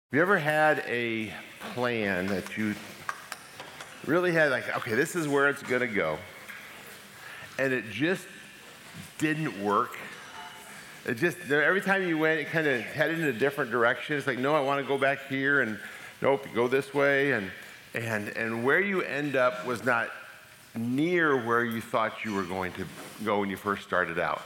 Have you ever had a plan that you really had, like, okay, this is where it's going to go, and it just didn't work? Every time you went, it kind of headed in a different direction. It's like, no, I want to go back here, and nope, go this way, and where you end up was not near where you thought you were going to go when you first started out.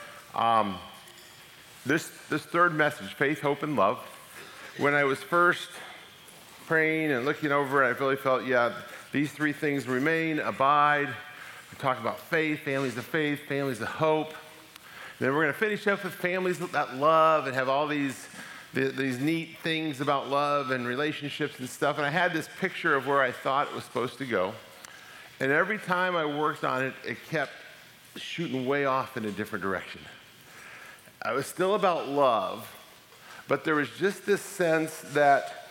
This third message, faith, hope, and love. When I was first praying and looking over it, I really felt, these three things remain, abide. We talk about faith, families of hope. Then we're going to finish up with families that love and have all these neat things about love and relationships and stuff. And I had this picture of where I thought it was supposed to go. And every time I worked on it, it kept shooting way off in a different direction. It was still about love, but there was just this sense that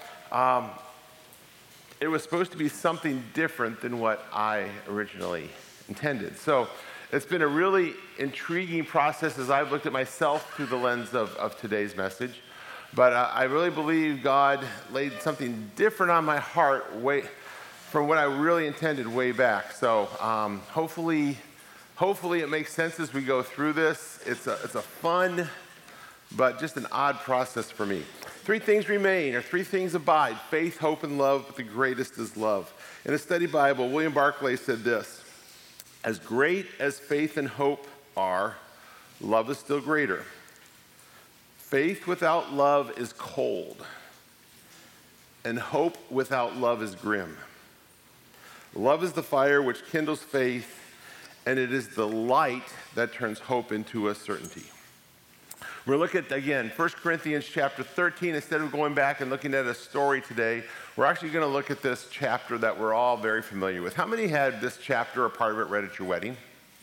it was supposed to be something different than what I originally intended. So it's been a really intriguing process as I've looked at myself through the lens of today's message. But I really believe God laid something different on my heart from what I really intended way back. So hopefully it makes sense as we go through this. It's a fun, but just an odd process for me. Three things remain, or three things abide: faith, hope, and love, but the greatest is love. In a study Bible, William Barclay said this: as great as faith and hope are, love is still greater. Faith without love is cold, and hope without love is grim. Love is the fire which kindles faith, and it is the light that turns hope into a certainty. We're looking at, again, 1 Corinthians chapter 13. Instead of going back and looking at a story today, we're actually going to look at this chapter that we're all very familiar with. How many had this chapter or part of it read at your wedding?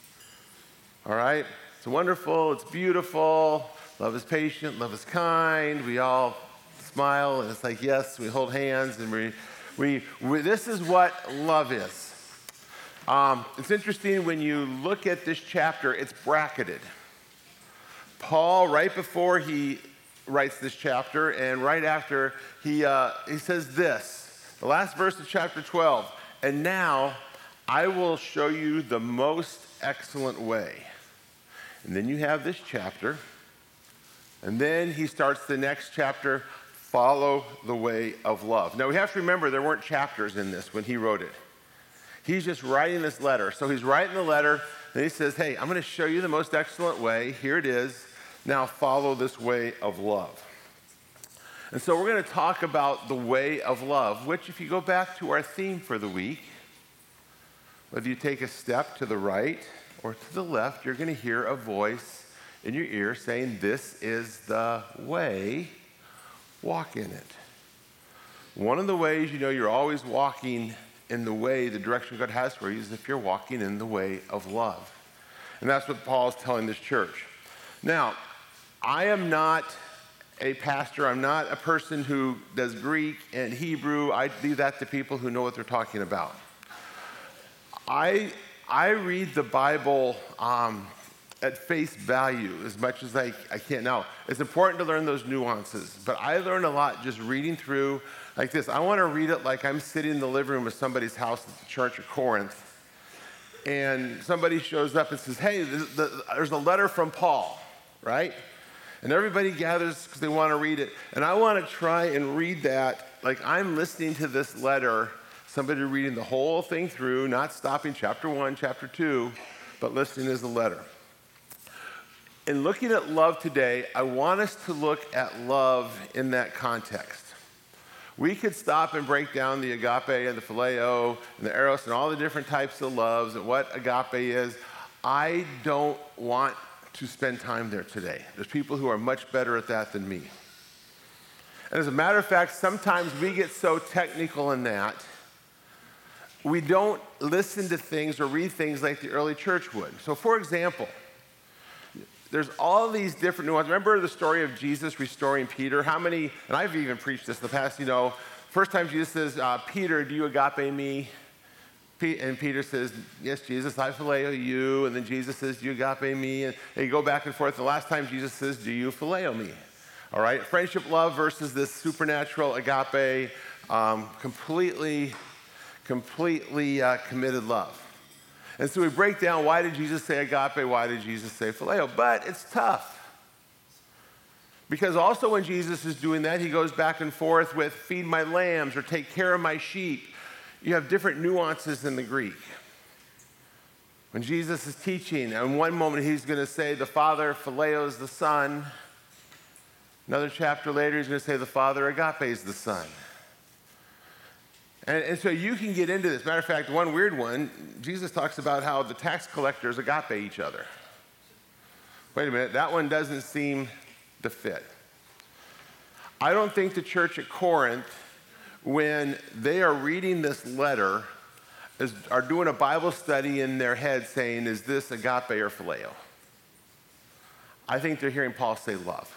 All right. It's wonderful. It's beautiful. Love is patient. Love is kind. We all smile, and it's like, yes, we hold hands, and we this is what love is. It's interesting when you look at this chapter, it's bracketed. Paul, right before he writes this chapter and right after, he says this, the last verse of chapter 12, and now I will show you the most excellent way. And then you have this chapter, and then he starts the next chapter, follow the way of love. Now we have to remember there weren't chapters in this when he wrote it. He's just writing this letter. So he's writing the letter, and he says, hey, I'm going to show you the most excellent way. Here it is. Now follow this way of love. And so we're going to talk about the way of love, which if you go back to our theme for the week, whether you take a step to the right or to the left, you're going to hear a voice in your ear saying, this is the way, walk in it. One of the ways you know you're always walking in the way, the direction God has for you, is if you're walking in the way of love. And that's what Paul is telling this church. Now, I am not a pastor. I'm not a person who does Greek and Hebrew. I leave that to people who know what they're talking about. I read the Bible at face value as much as I can. Now, it's important to learn those nuances, but I learned a lot just reading through like this. I want to read it like I'm sitting in the living room of somebody's house at the Church of Corinth, and somebody shows up and says, hey, there's a letter from Paul, right? And everybody gathers because they want to read it. And I want to try and read that like I'm listening to this letter, somebody reading the whole thing through, not stopping chapter 1, chapter 2, but listening as a letter. In looking at love today, I want us to look at love in that context. We could stop and break down the agape and the phileo and the eros and all the different types of loves and what agape is. I don't want to spend time there today. There's people who are much better at that than me. And as a matter of fact, sometimes we get so technical in that, we don't listen to things or read things like the early church would. So for example, there's all these different nuances. Remember the story of Jesus restoring Peter? How many, and I've even preached this in the past, first time Jesus says, Peter, do you agape me? And Peter says, yes, Jesus, I phileo you. And then Jesus says, do you agape me? And they go back and forth. The last time Jesus says, do you phileo me? All right, friendship love versus this supernatural agape, completely committed love. And so we break down, why did Jesus say agape? Why did Jesus say phileo? But it's tough. Because also when Jesus is doing that, he goes back and forth with feed my lambs or take care of my sheep. You have different nuances in the Greek. When Jesus is teaching, in one moment he's going to say the Father phileos the Son. Another chapter later he's going to say the Father agapes the Son. And so you can get into this. Matter of fact, one weird one, Jesus talks about how the tax collectors agape each other. Wait a minute, that one doesn't seem to fit. I don't think the church at Corinth, when they are reading this letter, are doing a Bible study in their head saying, is this agape or phileo? I think they're hearing Paul say love.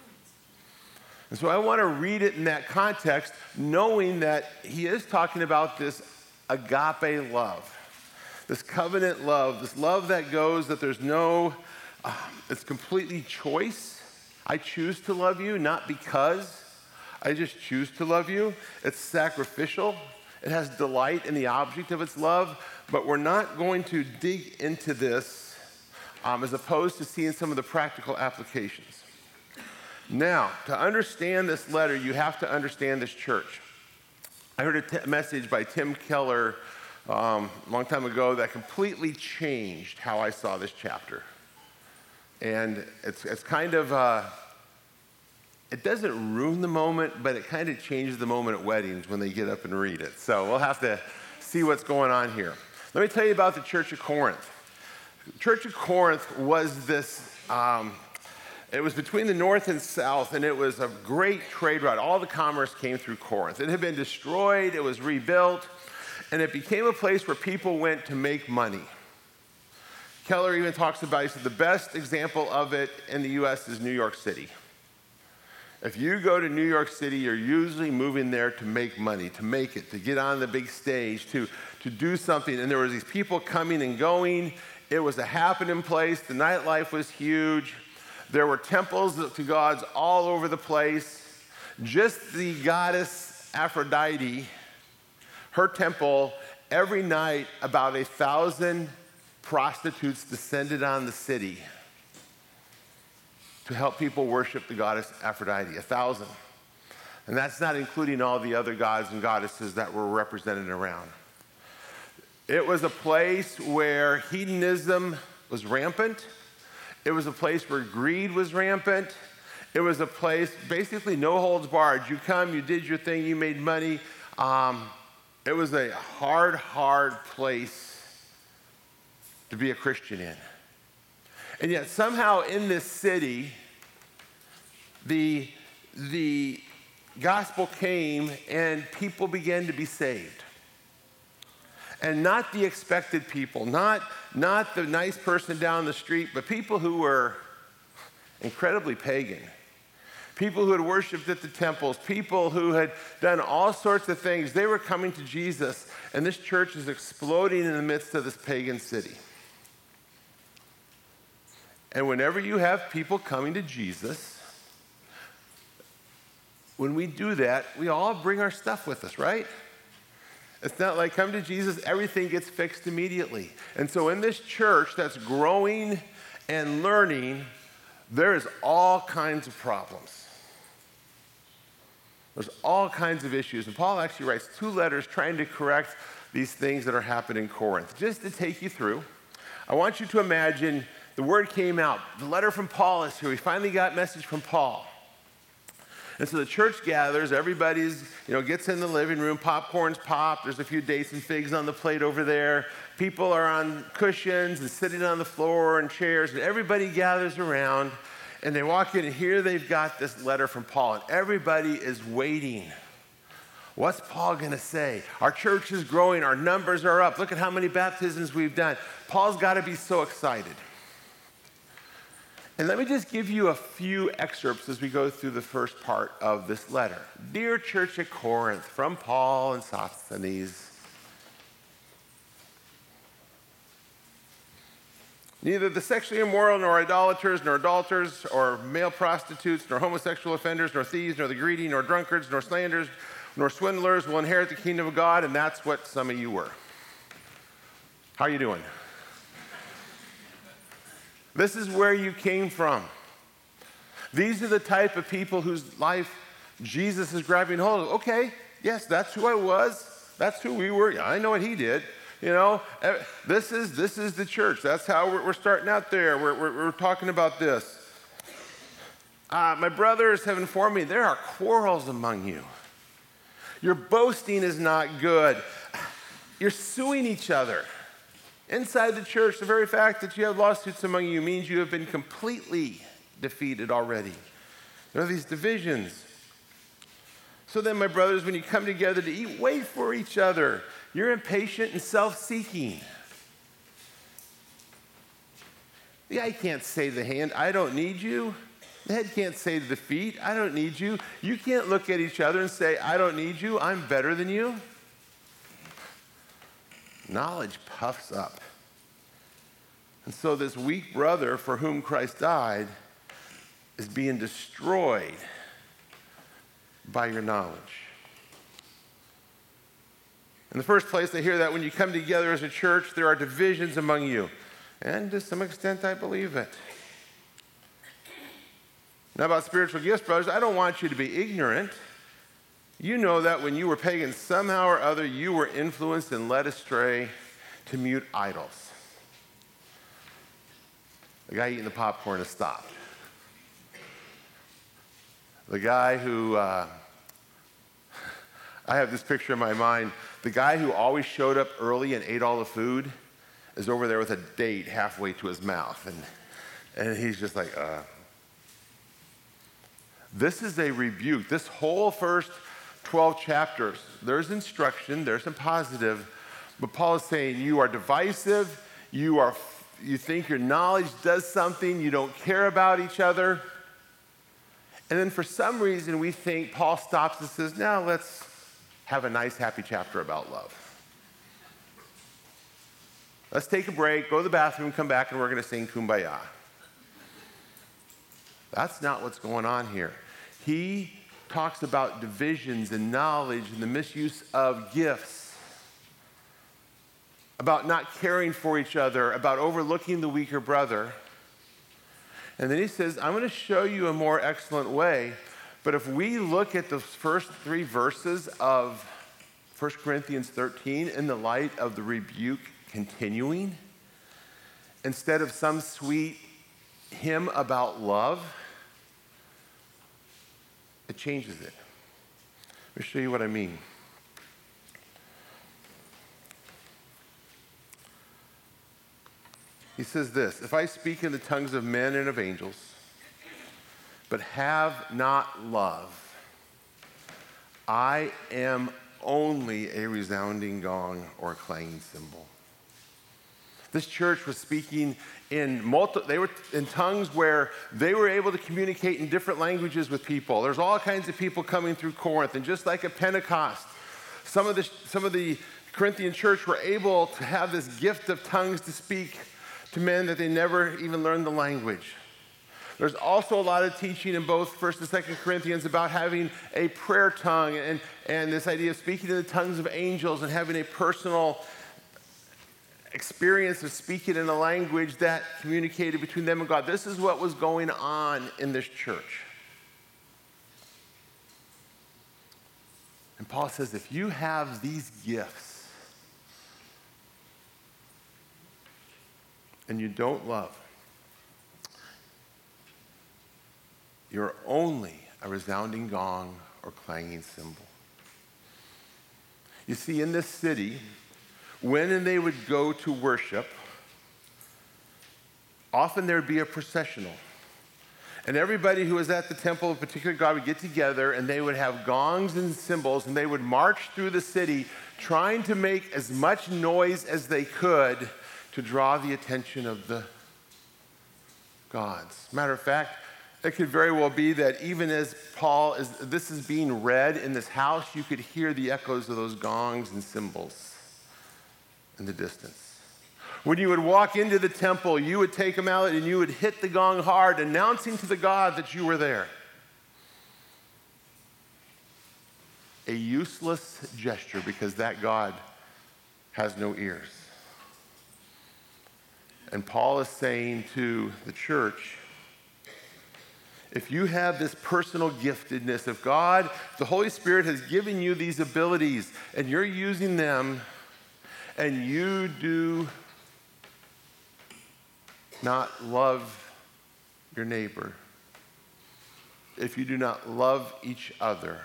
And so I want to read it in that context, knowing that he is talking about this agape love, this covenant love, this love that goes, that there's no, it's completely choice. I choose to love you, not because I just choose to love you. It's sacrificial. It has delight in the object of its love, but we're not going to dig into this as opposed to seeing some of the practical applications. Now, to understand this letter, you have to understand this church. I heard a message by Tim Keller a long time ago that completely changed how I saw this chapter. And it's kind of, it doesn't ruin the moment, but it kind of changes the moment at weddings when they get up and read it. So we'll have to see what's going on here. Let me tell you about the Church of Corinth. The Church of Corinth was this, it was between the north and south, and it was a great trade route. All the commerce came through Corinth. It had been destroyed, it was rebuilt, and it became a place where people went to make money. Keller even talks about, he said, the best example of it in the U.S. is New York City. If you go to New York City, you're usually moving there to make money, to make it, to get on the big stage, to do something. And there were these people coming and going. It was a happening place. The nightlife was huge. There were temples to gods all over the place. Just the goddess Aphrodite, her temple, every night about 1,000 prostitutes descended on the city to help people worship the goddess Aphrodite, 1,000. And that's not including all the other gods and goddesses that were represented around. It was a place where hedonism was rampant. It was a place where greed was rampant. It was a place, basically no holds barred. You come, you did your thing, you made money. It was a hard place to be a Christian in. And yet somehow in this city, the gospel came and people began to be saved. And not the expected people, not the nice person down the street, but people who were incredibly pagan. People who had worshiped at the temples, people who had done all sorts of things. They were coming to Jesus, and this church is exploding in the midst of this pagan city. And whenever you have people coming to Jesus, when we do that, we all bring our stuff with us, right? It's not like come to Jesus, everything gets fixed immediately. And so in this church that's growing and learning, there is all kinds of problems. There's all kinds of issues. And Paul actually writes 2 letters trying to correct these things that are happening in Corinth. Just to take you through, I want you to imagine the word came out. The letter from Paul is here. We finally got a message from Paul. And so the church gathers, everybody's, gets in the living room, popcorn's popped, there's a few dates and figs on the plate over there. People are on cushions and sitting on the floor and chairs, and everybody gathers around, and they walk in, and here they've got this letter from Paul, and everybody is waiting. What's Paul going to say? Our church is growing, our numbers are up, look at how many baptisms we've done. Paul's got to be so excited. And let me just give you a few excerpts as we go through the first part of this letter. Dear Church at Corinth, from Paul and Sosthenes. Neither the sexually immoral, nor idolaters, nor adulterers, or male prostitutes, nor homosexual offenders, nor thieves, nor the greedy, nor drunkards, nor slanderers, nor swindlers will inherit the kingdom of God, and that's what some of you were. How are you doing? This is where you came from. These are the type of people whose life Jesus is grabbing hold of. Okay, yes, that's who I was. That's who we were. Yeah, I know what he did. You know, this is the church. That's how we're starting out there. We're talking about this. My brothers have informed me there are quarrels among you. Your boasting is not good. You're suing each other. Inside the church, the very fact that you have lawsuits among you means you have been completely defeated already. There are these divisions. So then, my brothers, when you come together to eat, wait for each other. You're impatient and self-seeking. The eye can't say to the hand, I don't need you. The head can't say to the feet, I don't need you. You can't look at each other and say, I don't need you, I'm better than you. Knowledge puffs up. And so this weak brother for whom Christ died is being destroyed by your knowledge. In the first place, I hear that when you come together as a church, there are divisions among you. And to some extent, I believe it. Now about spiritual gifts, brothers, I don't want you to be ignorant. You know that when you were pagan, somehow or other, you were influenced and led astray to mute idols. The guy eating the popcorn has stopped. The guy who, I have this picture in my mind, the guy who always showed up early and ate all the food is over there with a date halfway to his mouth. And he's just like, This is a rebuke. This whole first 12 chapters, there's instruction, there's some positive, but Paul is saying you are divisive, you think your knowledge does something, you don't care about each other. And then for some reason we think Paul stops and says, now let's have a nice happy chapter about love. Let's take a break, go to the bathroom, come back, and we're going to sing Kumbaya. That's not what's going on here. He talks about divisions and knowledge and the misuse of gifts, about not caring for each other, about overlooking the weaker brother. And then he says, I'm going to show you a more excellent way. But if we look at the first 3 verses of 1 Corinthians 13 in the light of the rebuke continuing, instead of some sweet hymn about love, it changes it. Let me show you what I mean. He says this, if I speak in the tongues of men and of angels, but have not love, I am only a resounding gong or a clanging cymbal. This church was speaking they were in tongues where they were able to communicate in different languages with people. There's all kinds of people coming through Corinth, and just like at Pentecost, some of the Corinthian church were able to have this gift of tongues to speak to men that they never even learned the language. There's also a lot of teaching in both 1st and 2nd Corinthians about having a prayer tongue and this idea of speaking in the tongues of angels and having a personal experience of speaking in a language that communicated between them and God. This is what was going on in this church. And Paul says, if you have these gifts and you don't love, you're only a resounding gong or clanging cymbal. You see, in this city, when they would go to worship, often there would be a processional. And everybody who was at the temple of a particular god would get together, and they would have gongs and cymbals, and they would march through the city trying to make as much noise as they could to draw the attention of the gods. Matter of fact, it could very well be that even as this is being read in this house, you could hear the echoes of those gongs and cymbals in the distance. When you would walk into the temple, you would take a mallet and you would hit the gong hard, announcing to the God that you were there. A useless gesture because that God has no ears. And Paul is saying to the church, if you have this personal giftedness of God, the Holy Spirit has given you these abilities and you're using them, and you do not love your neighbor, if you do not love each other,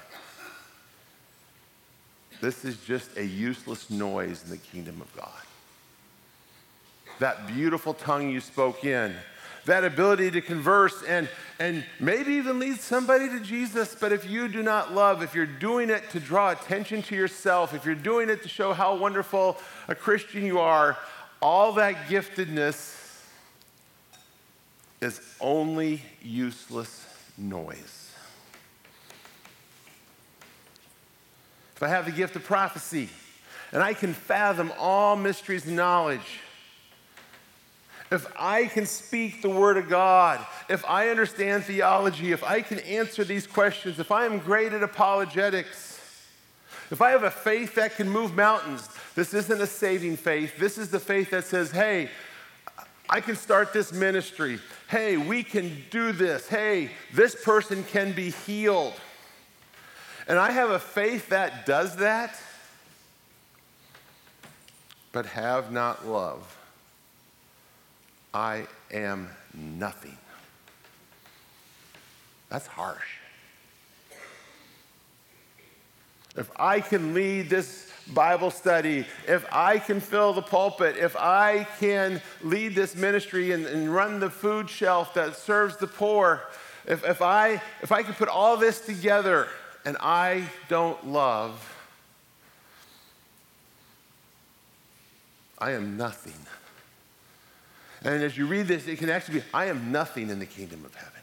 this is just a useless noise in the kingdom of God. That beautiful tongue you spoke in, that ability to converse and maybe even lead somebody to Jesus, but if you do not love, if you're doing it to draw attention to yourself, if you're doing it to show how wonderful a Christian you are, all that giftedness is only useless noise. If I have the gift of prophecy and I can fathom all mysteries and knowledge, if I can speak the word of God, if I understand theology, if I can answer these questions, if I am great at apologetics, if I have a faith that can move mountains, this isn't a saving faith. This is the faith that says, hey, I can start this ministry. Hey, we can do this. Hey, this person can be healed. And I have a faith that does that, but have not love. I am nothing. That's harsh. If I can lead this Bible study, if I can fill the pulpit, if I can lead this ministry and run the food shelf that serves the poor, if I can put all this together and I don't love, I am nothing. And as you read this, it can actually be, I am nothing in the kingdom of heaven.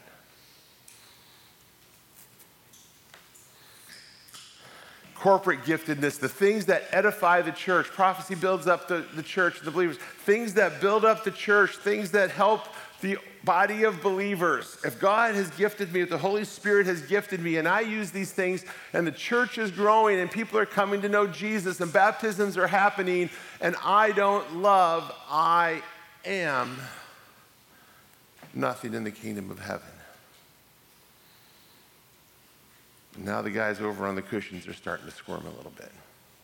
Corporate giftedness, the things that edify the church. Prophecy builds up the church, the believers. Things that build up the church, things that help the body of believers. If God has gifted me, if the Holy Spirit has gifted me, and I use these things, and the church is growing, and people are coming to know Jesus, and baptisms are happening, and I don't love, I am nothing in the kingdom of heaven. Now the guys over on the cushions are starting to squirm a little bit.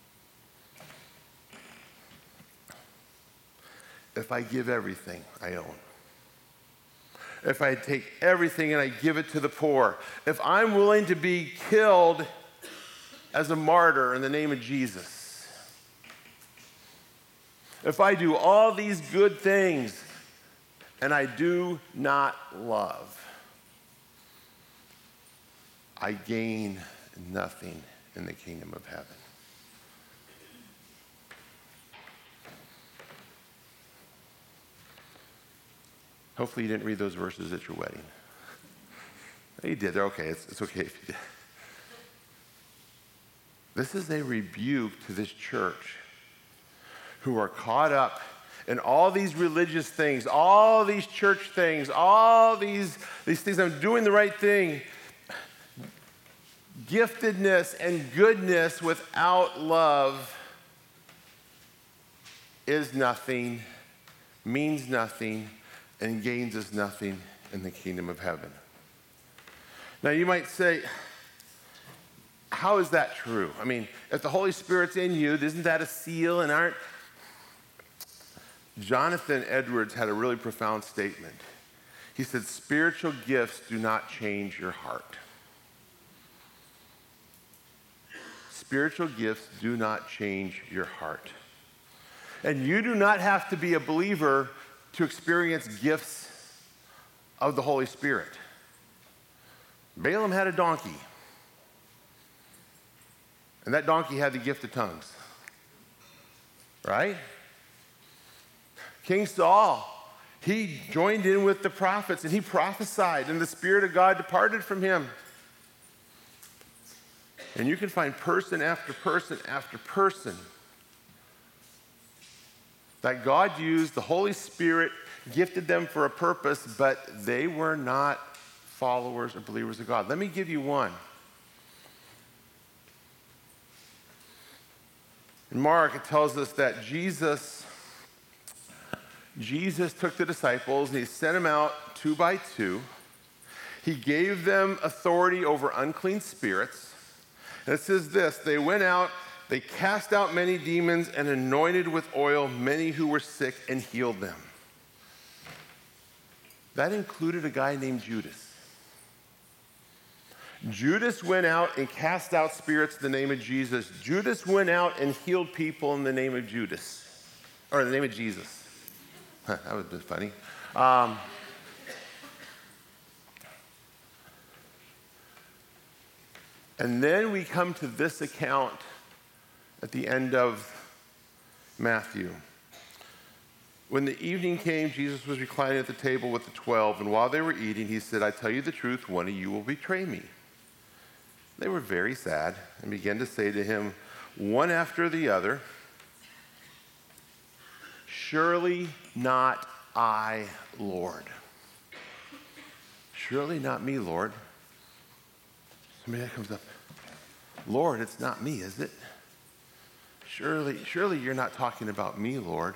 If I give everything I own, if I take everything and I give it to the poor, if I'm willing to be killed as a martyr in the name of Jesus, if I do all these good things and I do not love, I gain nothing in the kingdom of heaven. Hopefully you didn't read those verses at your wedding. You did. They're okay. It's okay if you did. This is a rebuke to this church who are caught up in all these religious things, all these church things, all these things. I'm doing the right thing. Giftedness and goodness without love is nothing, means nothing, and gains us nothing in the kingdom of heaven. Now you might say, how is that true? I mean, if the Holy Spirit's in you, isn't that a seal? And aren't... Jonathan Edwards had a really profound statement. He said, spiritual gifts do not change your heart. Spiritual gifts do not change your heart. And you do not have to be a believer to experience gifts of the Holy Spirit. Balaam had a donkey. And that donkey had the gift of tongues. Right? King Saul, he joined in with the prophets and he prophesied and the Spirit of God departed from him. And you can find person after person after person that God used, the Holy Spirit gifted them for a purpose, but they were not followers or believers of God. Let me give you one. In Mark, it tells us that Jesus took the disciples and he sent them out 2 by 2. He gave them authority over unclean spirits. And it says this, they went out, they cast out many demons and anointed with oil many who were sick and healed them. That included a guy named Judas. Judas went out and cast out spirits in the name of Jesus. Judas went out and healed people in the name of Judas, or in the name of Jesus. That would have been funny. And then we come to this account at the end of Matthew. When the evening came, Jesus was reclining at the table with the 12, and while they were eating, he said, I tell you the truth, one of you will betray me. They were very sad and began to say to him, one after the other, surely not I, Lord. Surely not me, Lord. Somebody comes up, Lord, it's not me, is it? Surely you're not talking about me, Lord.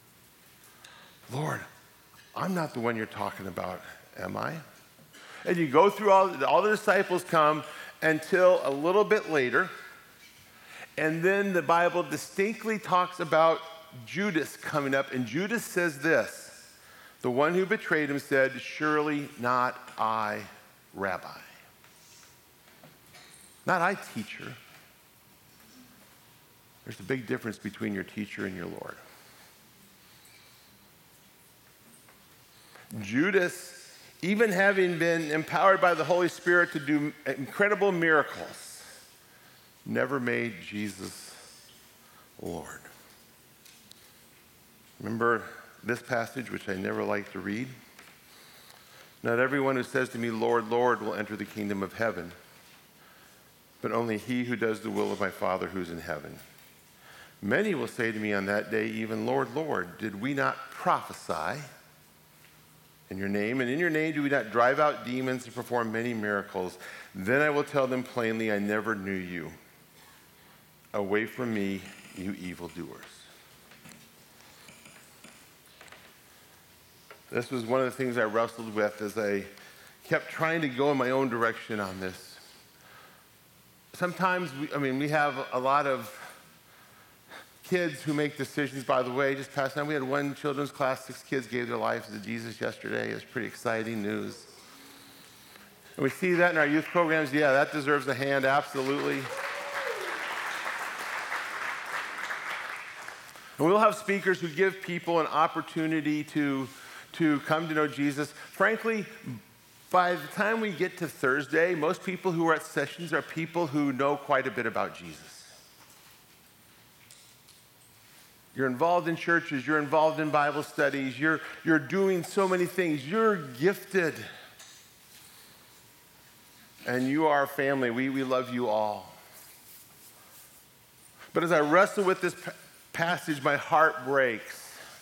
Lord, I'm not the one you're talking about, am I? And you go through all the disciples come until a little bit later, and then the Bible distinctly talks about Judas coming up, and Judas says this, the one who betrayed him said, surely not I, Rabbi. Not I, teacher. There's a big difference between your teacher and your Lord. Judas, even having been empowered by the Holy Spirit to do incredible miracles, never made Jesus Lord. Remember this passage, which I never like to read? Not everyone who says to me, Lord, Lord, will enter the kingdom of heaven, but only he who does the will of my Father who's in heaven. Many will say to me on that day, even Lord, Lord, did we not prophesy in your name? And in your name do we not drive out demons and perform many miracles? Then I will tell them plainly, I never knew you. Away from me, you evildoers. This was one of the things I wrestled with as I kept trying to go in my own direction on this. Sometimes, we have a lot of kids who make decisions. By the way, just past time, we had one children's class, 6 kids gave their lives to Jesus yesterday. It's pretty exciting news. And we see that in our youth programs. Yeah, that deserves a hand, absolutely. And we'll have speakers who give people an opportunity to come to know Jesus. Frankly, by the time we get to Thursday, most people who are at sessions are people who know quite a bit about Jesus. You're involved in churches, you're involved in Bible studies, you're doing so many things. You're gifted. And you are family. We love you all. But as I wrestle with this passage, my heart breaks.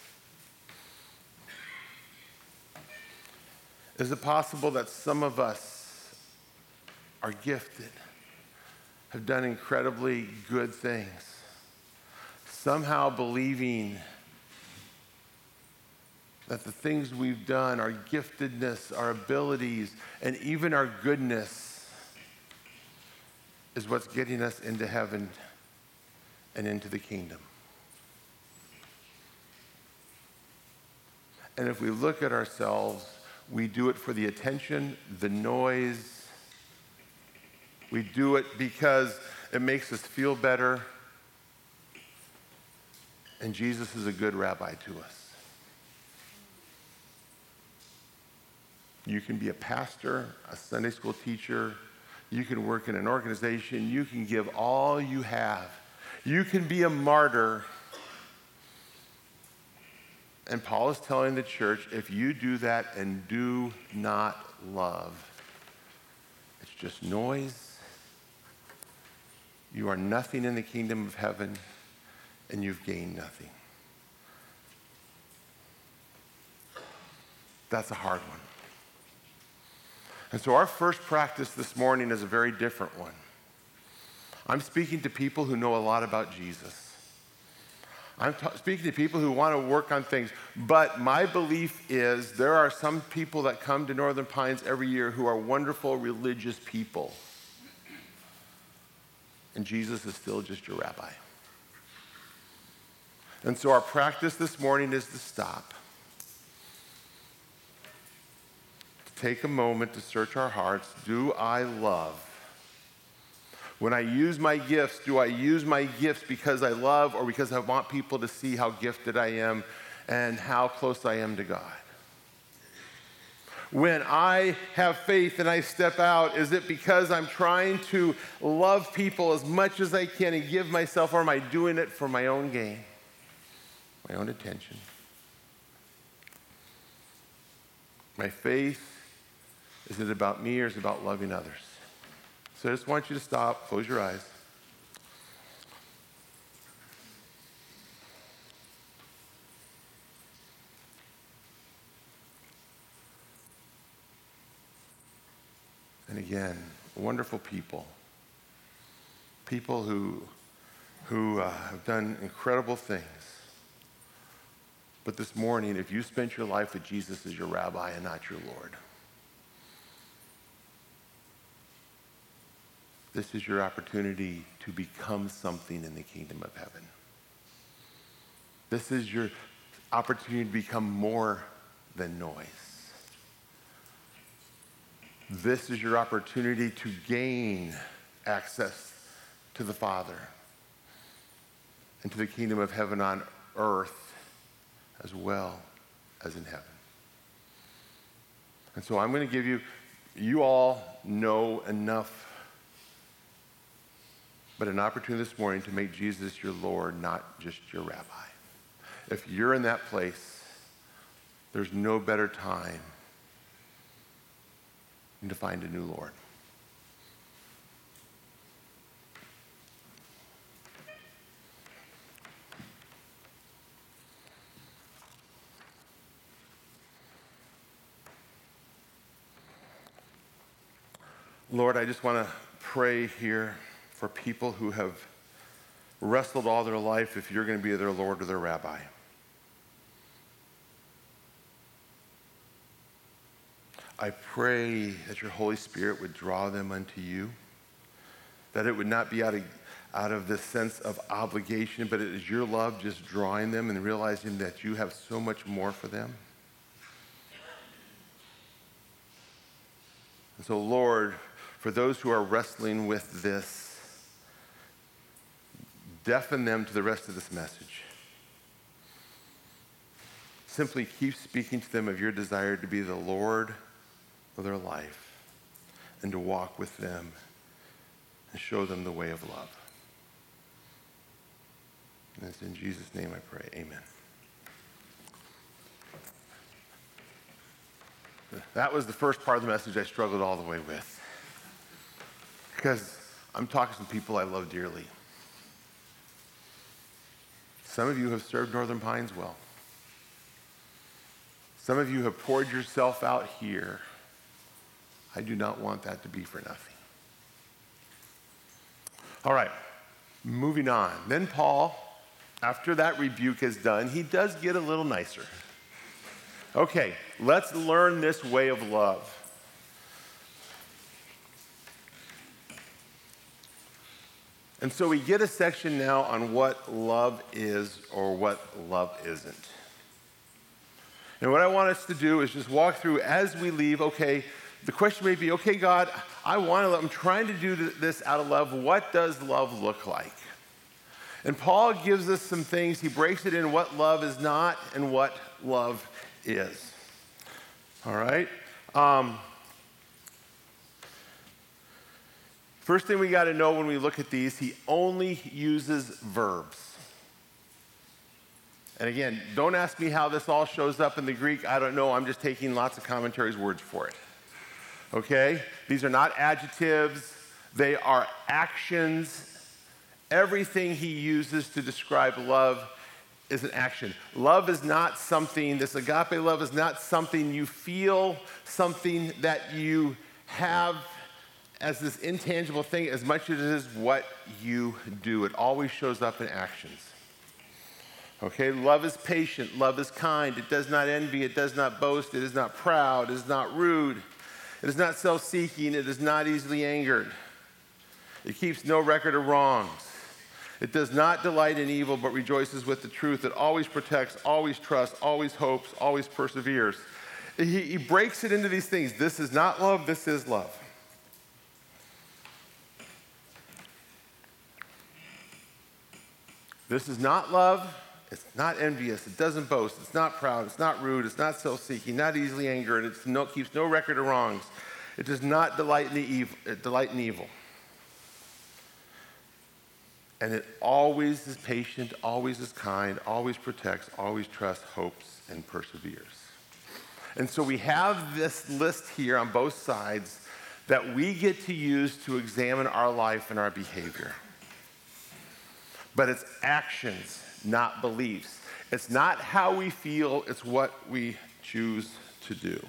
Is it possible that some of us are gifted, have done incredibly good things, somehow believing that the things we've done, our giftedness, our abilities, and even our goodness is what's getting us into heaven and into the kingdom? And if we look at ourselves, we do it for the attention, the noise. We do it because it makes us feel better. And Jesus is a good rabbi to us. You can be a pastor, a Sunday school teacher. You can work in an organization. You can give all you have. You can be a martyr. And Paul is telling the church, if you do that and do not love, it's just noise. You are nothing in the kingdom of heaven, and you've gained nothing. That's a hard one. And so our first practice this morning is a very different one. I'm speaking to people who know a lot about Jesus. I'm speaking to people who want to work on things. But my belief is there are some people that come to Northern Pines every year who are wonderful religious people. And Jesus is still just your rabbi. And so our practice this morning is to stop. To take a moment to search our hearts. Do I love? When I use my gifts, do I use my gifts because I love or because I want people to see how gifted I am and how close I am to God? When I have faith and I step out, is it because I'm trying to love people as much as I can and give myself, or am I doing it for my own gain, my own attention? My faith, is it about me or is it about loving others? So I just want you to stop, close your eyes. And again, wonderful people. People who have done incredible things. But this morning, if you spent your life with Jesus as your rabbi and not your Lord, this is your opportunity to become something in the kingdom of heaven. This is your opportunity to become more than noise. This is your opportunity to gain access to the Father and to the kingdom of heaven on earth as well as in heaven. And so I'm going to give you all know enough, but an opportunity this morning to make Jesus your Lord, not just your rabbi. If you're in that place, there's no better time than to find a new Lord. Lord, I just want to pray here for people who have wrestled all their life if you're going to be their Lord or their rabbi. I pray that your Holy Spirit would draw them unto you, that it would not be out of this sense of obligation, but it is your love just drawing them and realizing that you have so much more for them. And so, Lord, for those who are wrestling with this, deafen them to the rest of this message. Simply keep speaking to them of your desire to be the Lord of their life and to walk with them and show them the way of love. And it's in Jesus' name I pray. Amen. That was the first part of the message I struggled all the way with, because I'm talking to people I love dearly. Some of you have served Northern Pines well. Some of you have poured yourself out here. I do not want that to be for nothing. All right, moving on. Then Paul, after that rebuke is done, he does get a little nicer. Okay, let's learn this way of love. And so we get a section now on what love is or what love isn't. And what I want us to do is just walk through as we leave. Okay, the question may be, okay, God, I'm trying to do this out of love. What does love look like? And Paul gives us some things. He breaks it in what love is not and what love is. All right? First thing we got to know when we look at these, he only uses verbs. And again, don't ask me how this all shows up in the Greek. I don't know. I'm just taking lots of commentaries' words for it. Okay? These are not adjectives. They are actions. Everything he uses to describe love is an action. Love is not something, this agape love is not something you feel, something that you have as this intangible thing as much as it is what you do. It always shows up in actions. Okay, love is patient, love is kind, it does not envy, it does not boast, it is not proud, it is not rude, it is not self-seeking, it is not easily angered. It keeps no record of wrongs. It does not delight in evil, but rejoices with the truth. It always protects, always trusts, always hopes, always perseveres. He breaks it into these things. This is not love, this is love. This is not love, it's not envious, it doesn't boast, it's not proud, it's not rude, it's not self-seeking, not easily angered, it keeps no record of wrongs. It does not delight in evil. And it always is patient, always is kind, always protects, always trusts, hopes, and perseveres. And so we have this list here on both sides that we get to use to examine our life and our behavior. But it's actions, not beliefs. It's not how we feel, it's what we choose to do.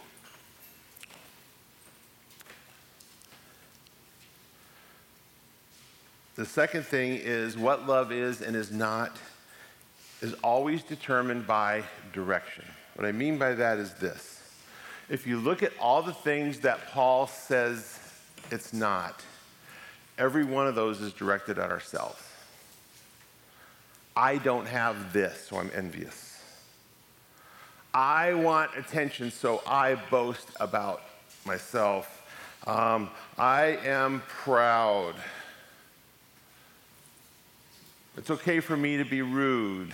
The second thing is what love is and is not is always determined by direction. What I mean by that is this. If you look at all the things that Paul says it's not, every one of those is directed at ourselves. I don't have this, so I'm envious. I want attention, so I boast about myself. I am proud. It's okay for me to be rude.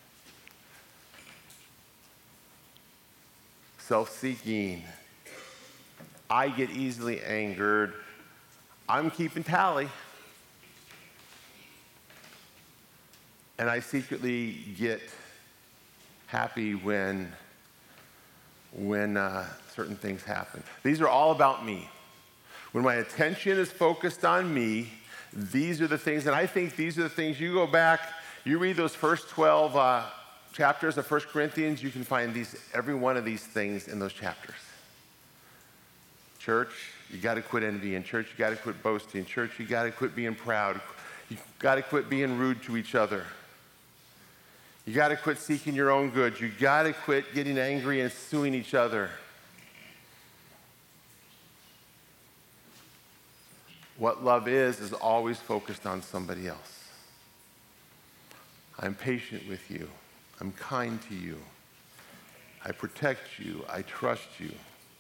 Self-seeking. I get easily angered. I'm keeping tally. And I secretly get happy when certain things happen. These are all about me. When my attention is focused on me, these are the things, and I think these are the things, you go back, you read those first 12 chapters of 1 Corinthians, you can find every one of these things in those chapters. Church, you got to quit envying. Church, you got to quit boasting. Church, you got to quit being proud. You got to quit being rude to each other. You got to quit seeking your own good. You got to quit getting angry and suing each other. What love is always focused on somebody else. I'm patient with you. I'm kind to you. I protect you. I trust you.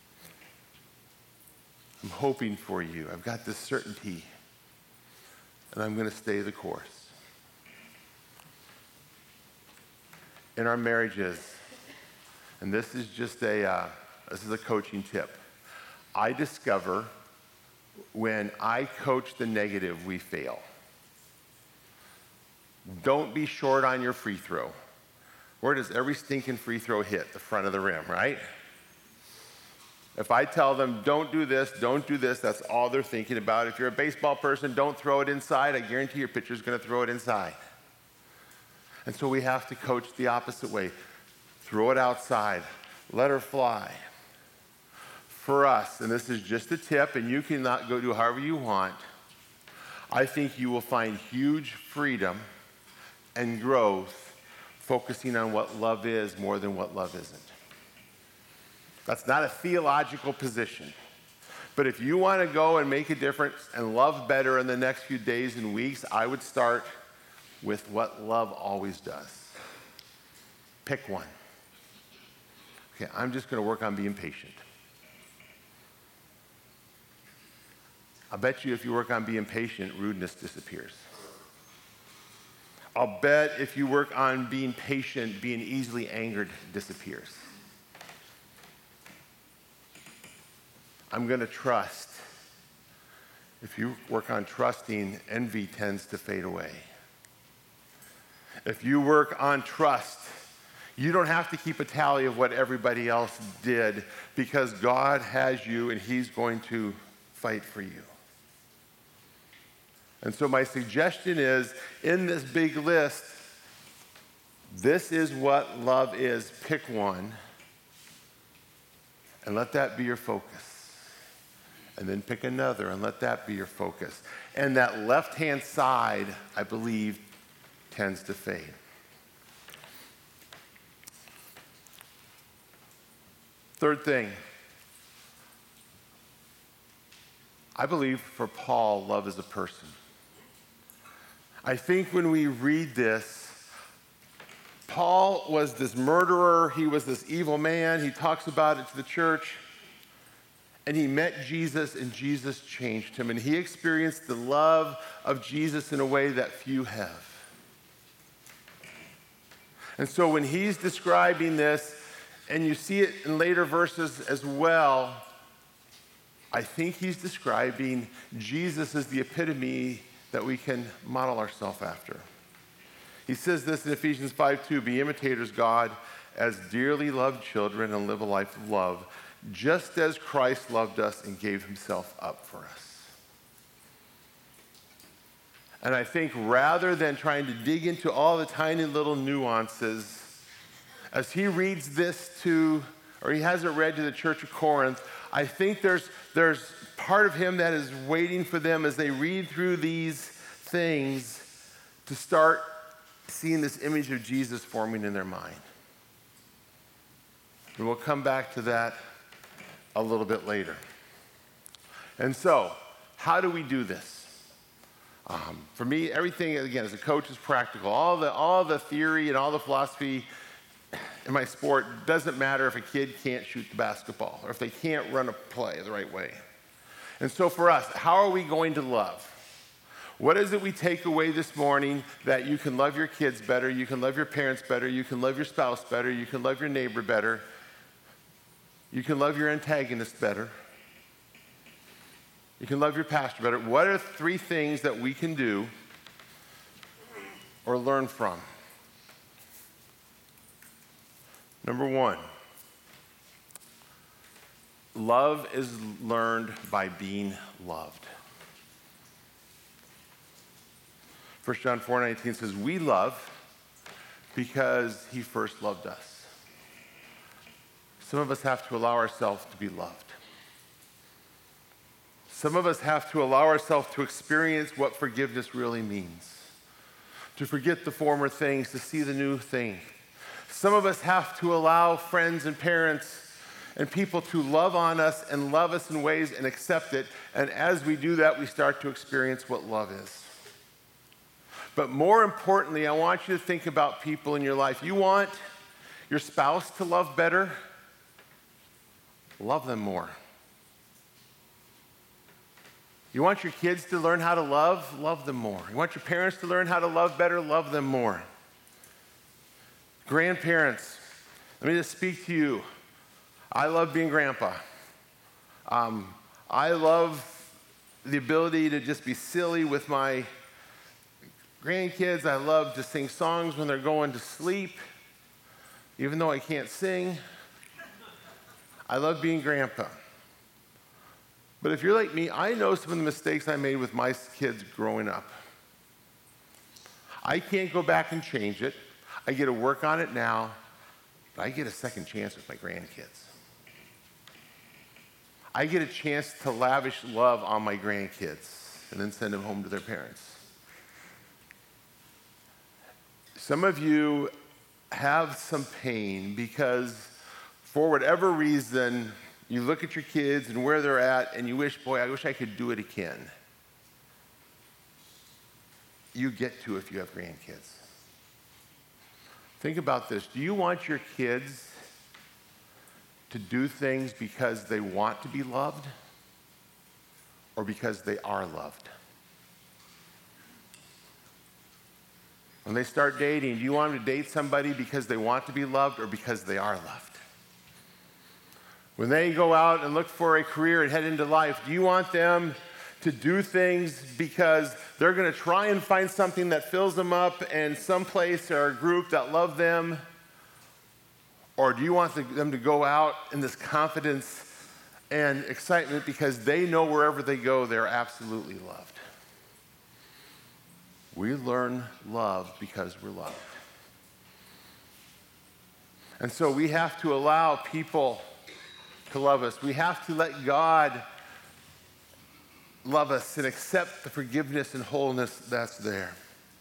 I'm hoping for you. I've got this certainty. And I'm going to stay the course. In our marriages, and this is just a coaching tip. I discover when I coach the negative, we fail. Don't be short on your free throw. Where does every stinking free throw hit? The front of the rim, right? If I tell them, don't do this, that's all they're thinking about. If you're a baseball person, don't throw it inside. I guarantee your pitcher's going to throw it inside. And so we have to coach the opposite way. Throw it outside. Let her fly. For us, and this is just a tip, and you can go do however you want, I think you will find huge freedom and growth focusing on what love is more than what love isn't. That's not a theological position. But if you want to go and make a difference and love better in the next few days and weeks, I would start with what love always does. Pick one. Okay, I'm just going to work on being patient. I bet you if you work on being patient, rudeness disappears. I'll bet if you work on being patient, being easily angered disappears. I'm going to trust. If you work on trusting, envy tends to fade away. If you work on trust, you don't have to keep a tally of what everybody else did because God has you and He's going to fight for you. And so my suggestion is, in this big list, This is what love is. Pick one and let that be your focus. And then pick another and let that be your focus. And that left-hand side, I believe, tends to fade. Third thing, I believe for Paul, love is a person. I think when we read this, Paul was this murderer. He was this evil man. He talks about it to the church. And he met Jesus, and Jesus changed him. And he experienced the love of Jesus in a way that few have. And so when he's describing this, and you see it in later verses as well, I think he's describing Jesus as the epitome that we can model ourselves after. He says this in Ephesians 5:2, be imitators of God as dearly loved children and live a life of love, just as Christ loved us and gave himself up for us. And I think rather than trying to dig into all the tiny little nuances, as he reads this to, or he has it read to the church of Corinth, I think there's part of him that is waiting for them as they read through these things to start seeing this image of Jesus forming in their mind. And we'll come back to that a little bit later. And so, how do we do this? For me, everything, again, as a coach is practical. All the theory and all the philosophy in my sport doesn't matter if a kid can't shoot the basketball or if they can't run a play the right way. And so for us, how are we going to love? What is it we take away this morning that you can love your kids better, you can love your parents better, you can love your spouse better, you can love your neighbor better, you can love your antagonist better, you can love your pastor better? What are 3 things that we can do or learn from? Number 1, love is learned by being loved. 1 John 4:19 says, we love because he first loved us. Some of us have to allow ourselves to be loved. Some of us have to allow ourselves to experience what forgiveness really means, to forget the former things, to see the new thing. Some of us have to allow friends and parents and people to love on us and love us in ways and accept it. And as we do that, we start to experience what love is. But more importantly, I want you to think about people in your life. You want your spouse to love better? Love them more. You want your kids to learn how to love? Love them more. You want your parents to learn how to love better? Love them more. Grandparents, let me just speak to you. I love being grandpa. I love the ability to just be silly with my grandkids. I love to sing songs when they're going to sleep, even though I can't sing. I love being grandpa. But if you're like me, I know some of the mistakes I made with my kids growing up. I can't go back and change it. I get to work on it now, but I get a second chance with my grandkids. I get a chance to lavish love on my grandkids and then send them home to their parents. Some of you have some pain because for whatever reason, you look at your kids and where they're at and you wish, boy, I wish I could do it again. You get to if you have grandkids. Think about this. Do you want your kids to do things because they want to be loved or because they are loved? When they start dating, do you want them to date somebody because they want to be loved or because they are loved? When they go out and look for a career and head into life, do you want them to do things because they're going to try and find something that fills them up and someplace or a group that love them? Or do you want them to go out in this confidence and excitement because they know wherever they go, they're absolutely loved? We learn love because we're loved. And so we have to allow people to love us. We have to let God love us and accept the forgiveness and wholeness that's there.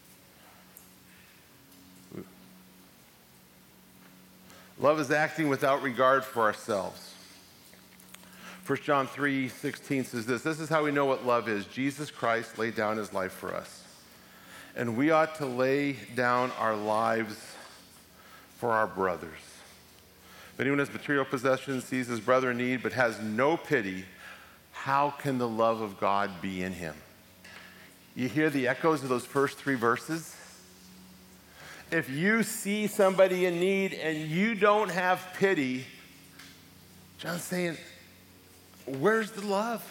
Love is acting without regard for ourselves. 1 John 3:16 says this is how we know what love is. Jesus Christ laid down his life for us. And we ought to lay down our lives for our brothers. If anyone has material possessions, sees his brother in need, but has no pity, how can the love of God be in him? You hear the echoes of those first 3 verses? If you see somebody in need and you don't have pity, John's saying, where's the love?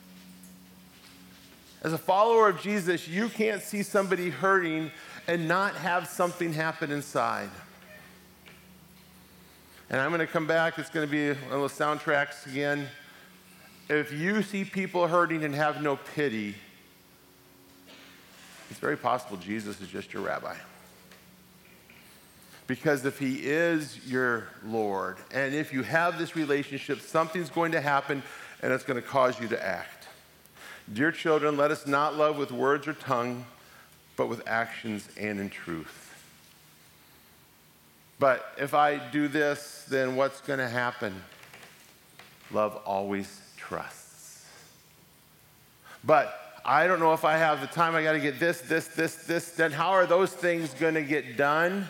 As a follower of Jesus, you can't see somebody hurting and not have something happen inside. And I'm going to come back. It's going to be one of those soundtracks again. If you see people hurting and have no pity, it's very possible Jesus is just your rabbi. Because if he is your Lord, and if you have this relationship, something's going to happen, and it's going to cause you to act. Dear children, let us not love with words or tongue, but with actions and in truth. But if I do this, then what's going to happen? Love always trusts. But I don't know if I have the time. I got to get this. Then how are those things going to get done?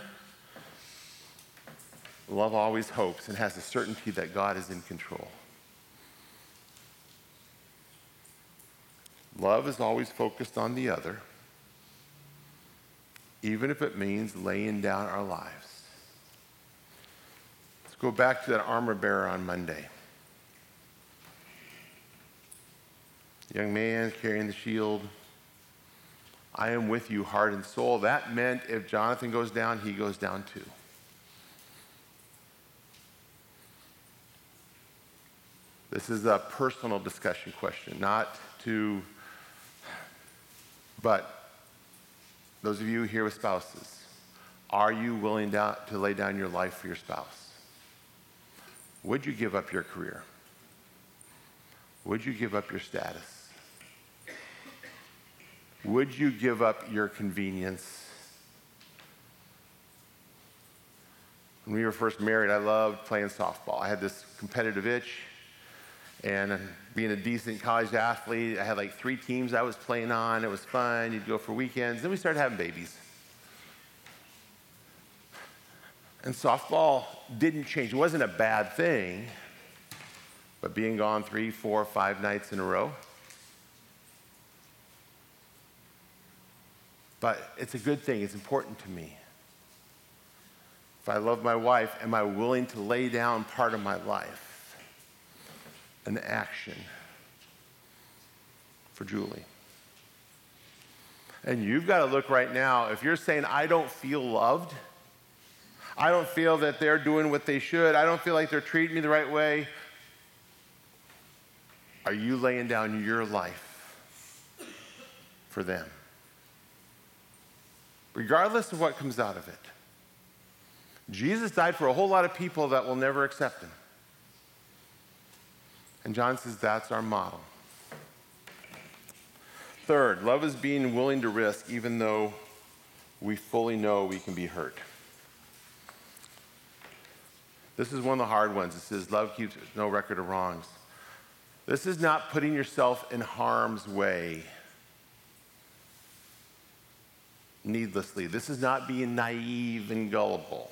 Love always hopes and has the certainty that God is in control. Love is always focused on the other, even if it means laying down our lives. Let's go back to that armor bearer on Monday. Young man carrying the shield. I am with you, heart and soul. That meant if Jonathan goes down, he goes down too. This is a personal discussion question, but those of you here with spouses, are you willing to lay down your life for your spouse? Would you give up your career? Would you give up your status? Would you give up your convenience? When we were first married, I loved playing softball. I had this competitive itch. And being a decent college athlete, I had like 3 teams I was playing on. It was fun. You'd go for weekends. Then we started having babies. And softball didn't change. It wasn't a bad thing. But being gone 3, 4, 5 nights in a row. But it's a good thing. It's important to me. If I love my wife, am I willing to lay down part of my life? An action for Julie. And you've got to look right now. If you're saying, I don't feel loved, I don't feel that they're doing what they should, I don't feel like they're treating me the right way, are you laying down your life for them? Regardless of what comes out of it. Jesus died for a whole lot of people that will never accept him. And John says that's our model. Third, love is being willing to risk even though we fully know we can be hurt. This is one of the hard ones. It says love keeps no record of wrongs. This is not putting yourself in harm's way needlessly. This is not being naive and gullible.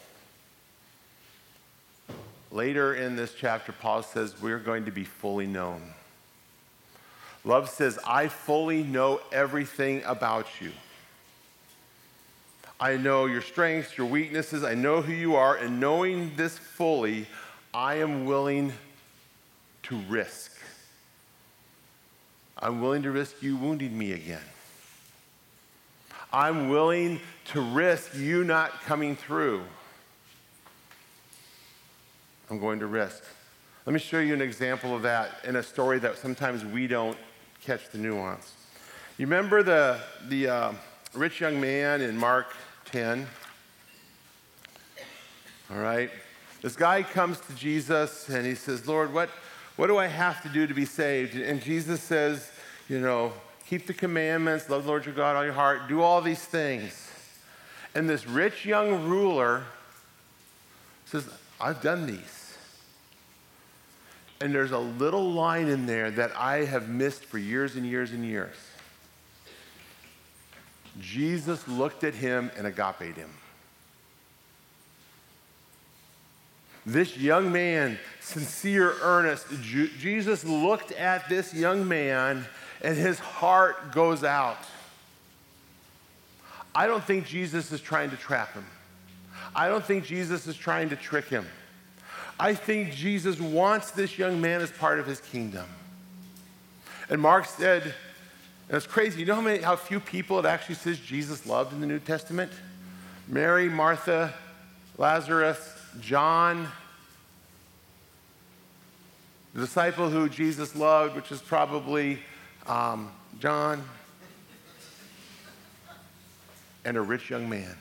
Later in this chapter, Paul says we're going to be fully known. Love says, I fully know everything about you. I know your strengths, your weaknesses. I know who you are. And knowing this fully, I am willing to risk. I'm willing to risk you wounding me again. I'm willing to risk you not coming through. I'm going to risk. Let me show you an example of that in a story that sometimes we don't catch the nuance. You remember the rich young man in Mark 10? All right. This guy comes to Jesus and he says, Lord, what do I have to do to be saved? And Jesus says, keep the commandments, love the Lord your God, all your heart, do all these things. And this rich young ruler says, I've done these. And there's a little line in there that I have missed for years and years and years. Jesus looked at him and agape'd him. This young man, sincere, earnest, Jesus looked at this young man and his heart goes out. I don't think Jesus is trying to trap him. I don't think Jesus is trying to trick him. I think Jesus wants this young man as part of his kingdom. And Mark said, and it's crazy, you know how few people it actually says Jesus loved in the New Testament? Mary, Martha, Lazarus, John, the disciple who Jesus loved, which is probably John, and a rich young man.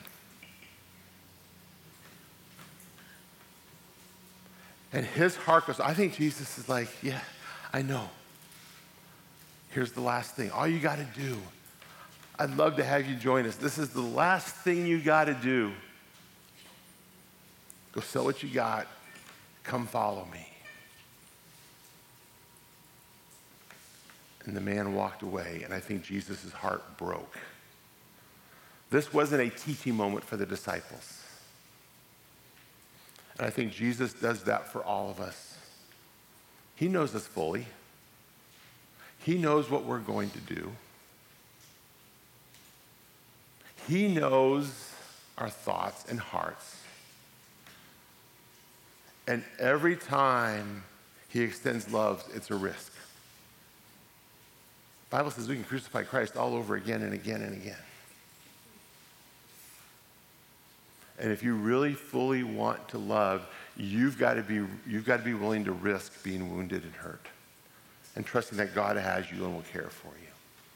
And his heart goes, I think Jesus is like, yeah, I know. Here's the last thing. All you got to do, I'd love to have you join us. This is the last thing you got to do. Go sell what you got. Come follow me. And the man walked away, and I think Jesus' heart broke. This wasn't a teaching moment for the disciples. And I think Jesus does that for all of us. He knows us fully. He knows what we're going to do. He knows our thoughts and hearts. And every time he extends love, it's a risk. The Bible says we can crucify Christ all over again and again and again. And if you really fully want to love, you've got to be willing to risk being wounded and hurt, and trusting that God has you and will care for you.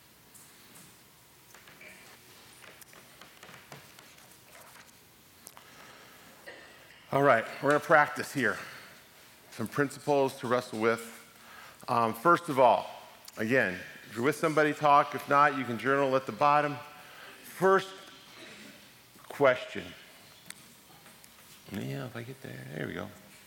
All right, we're going to practice here. Some principles to wrestle with. First of all, again, if you're with somebody, talk. If not, you can journal at the bottom. First question. Yeah, if I get there we go.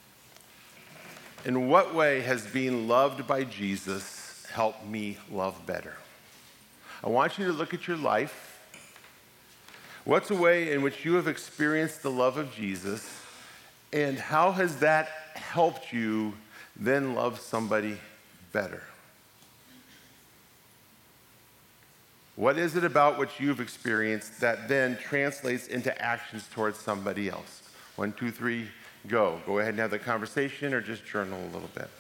In what way has being loved by Jesus helped me love better? I want you to look at your life. What's a way in which you have experienced the love of Jesus, and how has that helped you then love somebody better? What is it about what you've experienced that then translates into actions towards somebody else? 1, 2, 3, go. Go ahead and have the conversation or just journal a little bit.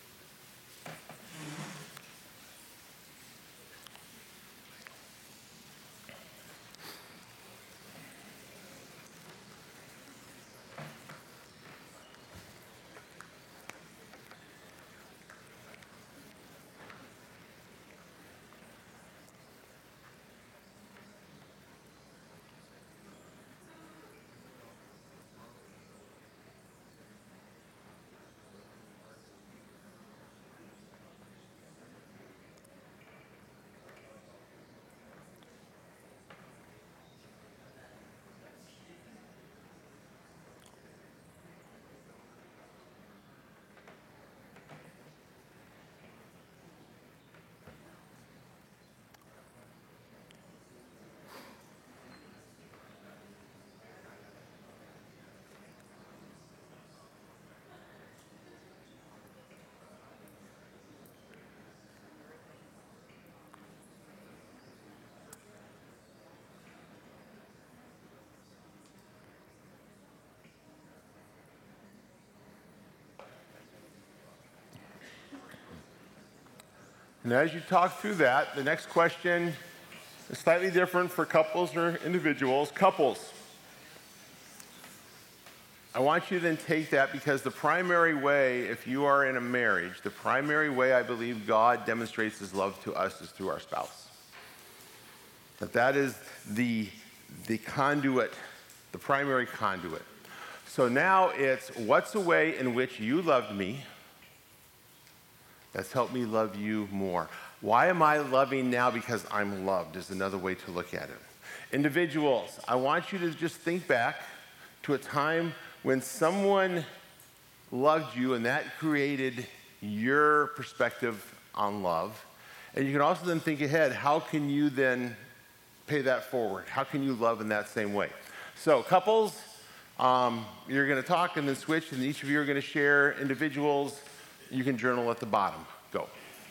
And as you talk through that, the next question is slightly different for couples or individuals. Couples, I want you to then take that, because the primary way, if you are in a marriage, the primary way I believe God demonstrates his love to us is through our spouse. That is the conduit, the primary conduit. So now it's, what's a way in which you loved me that's helped me love you more? Why am I loving now? Because I'm loved is another way to look at it. Individuals, I want you to just think back to a time when someone loved you and that created your perspective on love. And you can also then think ahead, how can you then pay that forward? How can you love in that same way? So couples, you're going to talk and then switch, and each of you are going to share. Individuals, you can journal at the bottom. Go.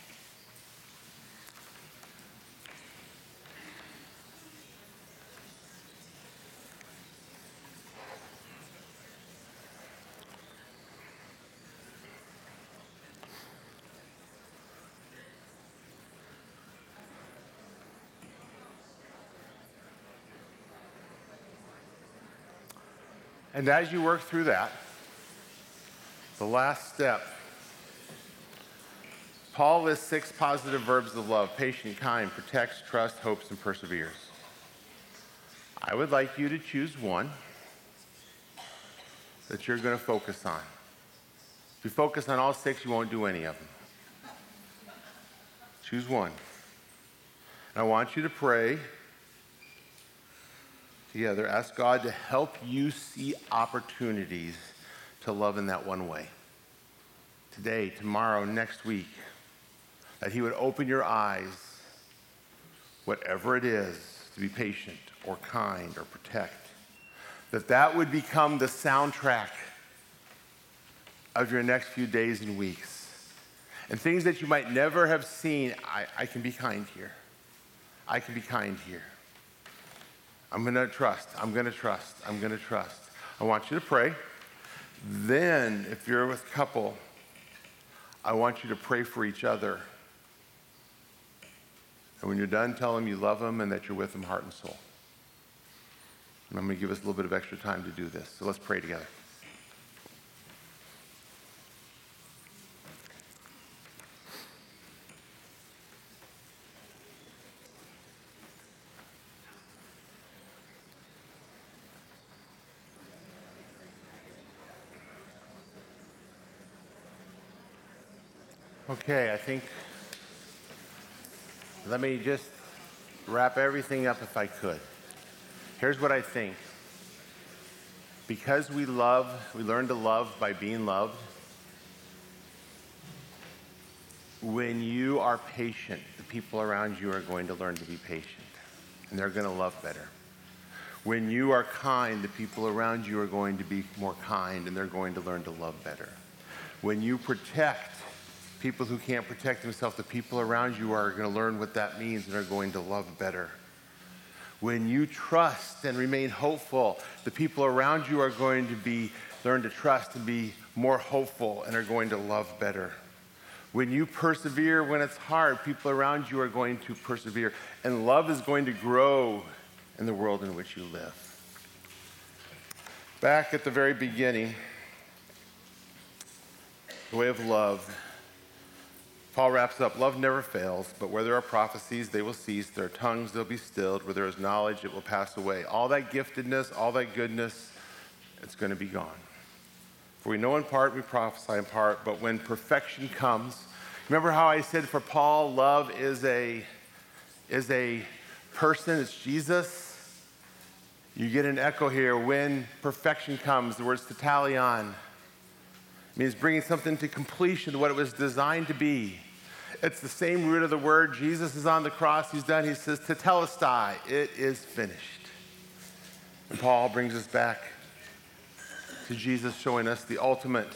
And as you work through that, the last step, Paul lists 6 positive verbs of love: patient, kind, protects, trusts, hopes, and perseveres. I would like you to choose one that you're going to focus on. If you focus on all 6, you won't do any of them. Choose one. And I want you to pray together. Ask God to help you see opportunities to love in that one way. Today, tomorrow, next week. That he would open your eyes, whatever it is, to be patient or kind or protect. That would become the soundtrack of your next few days and weeks. And things that you might never have seen, I can be kind here. I can be kind here. I'm going to trust. I'm going to trust. I'm going to trust. I want you to pray. Then, if you're with a couple, I want you to pray for each other. And when you're done, tell them you love them and that you're with them heart and soul. And I'm going to give us a little bit of extra time to do this. So let's pray together. Okay, I think, let me just wrap everything up if I could. Here's what I think. Because we learn to love by being loved. When you are patient, the people around you are going to learn to be patient, and they're going to love better. When you are kind, the people around you are going to be more kind, and they're going to learn to love better. When you protect people who can't protect themselves, the people around you are going to learn what that means and are going to love better. When you trust and remain hopeful, the people around you are going to learn to trust and be more hopeful and are going to love better. When you persevere when it's hard, people around you are going to persevere, and love is going to grow in the world in which you live. Back at the very beginning, the way of love, Paul wraps up, love never fails, but where there are prophecies, they will cease. There are tongues, they'll be stilled. Where there is knowledge, it will pass away. All that giftedness, all that goodness, it's going to be gone. For we know in part, we prophesy in part, but when perfection comes, remember how I said for Paul, love is a person, it's Jesus? You get an echo here. When perfection comes, the word's tetellion. It means bringing something to completion, to what it was designed to be. It's the same root of the word. Jesus is on the cross. He's done. He says, tetelestai, it is finished. And Paul brings us back to Jesus showing us the ultimate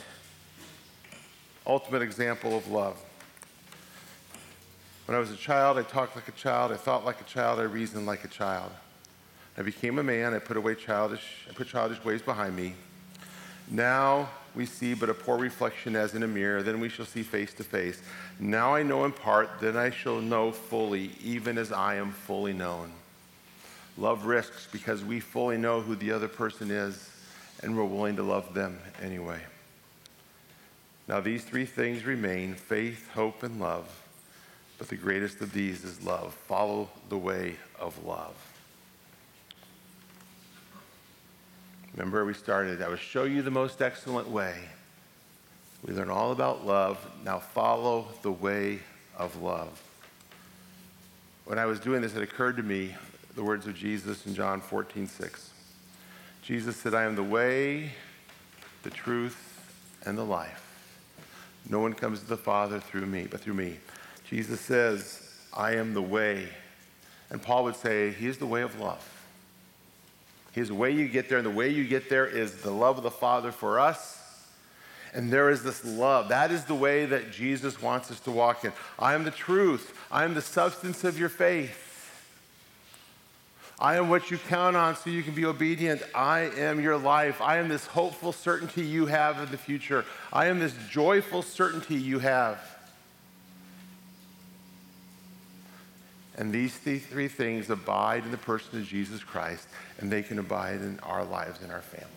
example of love. When I was a child, I talked like a child. I thought like a child. I reasoned like a child. I became a man. I put childish ways behind me. Now we see but a poor reflection as in a mirror. Then we shall see face to face. Now I know in part, then I shall know fully, even as I am fully known. Love risks because we fully know who the other person is, and we're willing to love them anyway. Now these 3 things remain: faith, hope, and love. But the greatest of these is love. Follow the way of love. Remember where we started. I will show you the most excellent way. We learn all about love. Now follow the way of love. When I was doing this, it occurred to me the words of Jesus in John 14:6. Jesus said, I am the way, the truth, and the life. No one comes to the Father through me, but through me. Jesus says, I am the way. And Paul would say, he is the way of love. He is the way you get there, and the way you get there is the love of the Father for us. And there is this love. That is the way that Jesus wants us to walk in. I am the truth. I am the substance of your faith. I am what you count on so you can be obedient. I am your life. I am this hopeful certainty you have in the future. I am this joyful certainty you have. And these three things abide in the person of Jesus Christ, and they can abide in our lives and our families.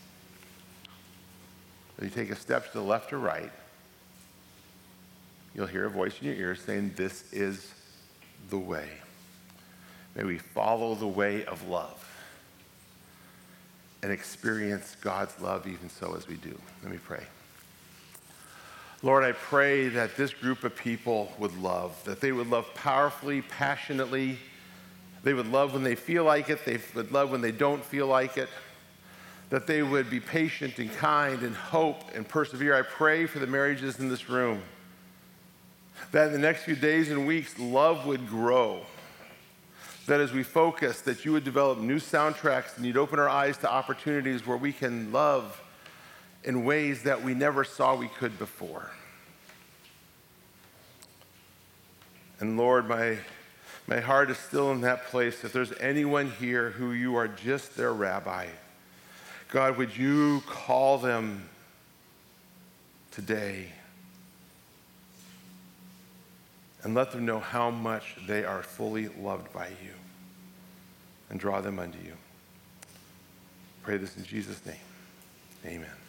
If you take a step to the left or right, you'll hear a voice in your ear saying, this is the way. May we follow the way of love and experience God's love even so as we do. Let me pray. Lord, I pray that this group of people would love, that they would love powerfully, passionately. They would love when they feel like it. They would love when they don't feel like it. That they would be patient and kind and hope and persevere. I pray for the marriages in this room, that in the next few days and weeks, love would grow. That as we focus, that you would develop new soundtracks and you'd open our eyes to opportunities where we can love in ways that we never saw we could before. And Lord, my heart is still in that place. If there's anyone here who you are just their rabbi, God, would you call them today and let them know how much they are fully loved by you and draw them unto you. Pray this in Jesus' name. Amen.